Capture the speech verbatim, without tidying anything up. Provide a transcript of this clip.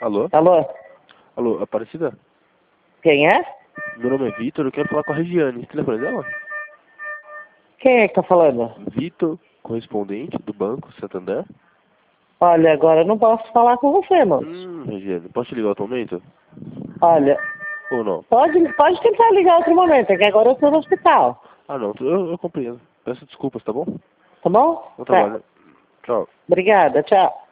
Alô? Alô? Alô, Aparecida? Quem é? Meu nome é Vitor, eu quero falar com a Regiane. Telefone dela? Quem é que tá falando? Vitor, correspondente do Banco Santander. Olha, agora eu não posso falar com você, moço. Hum, Regiane, posso te ligar atualmente? Olha, Ou não? pode, pode tentar ligar outro momento, é que agora eu tô no hospital. Ah, não, eu, eu compreendo. Peço desculpas, tá bom? Tá bom? Bom Tá. trabalho. Tchau. Obrigada, tchau.